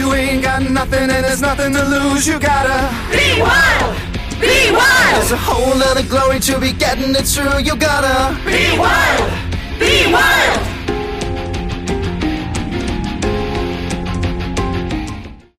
You ain't got nothing and there's nothing to lose. You gotta be wild, be wild. There's a whole lot of glory to be getting it through. You gotta be wild, be wild.